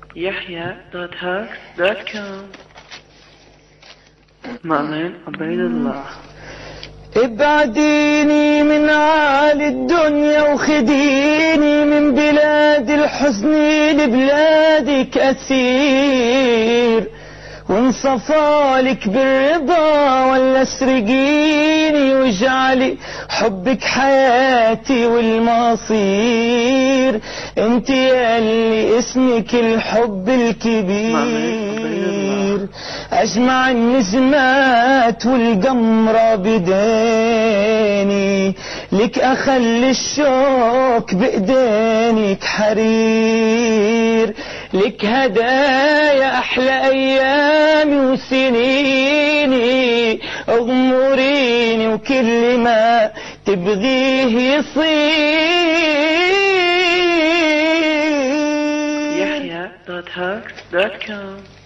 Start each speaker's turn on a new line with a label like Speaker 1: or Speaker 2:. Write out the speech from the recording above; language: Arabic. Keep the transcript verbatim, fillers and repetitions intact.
Speaker 1: يحيى دوت هاكس دوت كوم. مأمن عبيد الله.
Speaker 2: ابعديني من عالي الدنيا وخديني من بلاد الحزن لبلادك أسير، وانصفالك بالرضا ولا اسرقيني واجعلي حبك حياتي والمصير. انت ياللي اسمك الحب الكبير، اجمع النجمات والقمرة بديني، لك اخلي الشوك بايدينك حرير، لك هدايا احلى ايامي وسنيني، اغمريني وكل ما تبغيه يصير.
Speaker 1: يحيى دوت هاكس دوت كوم.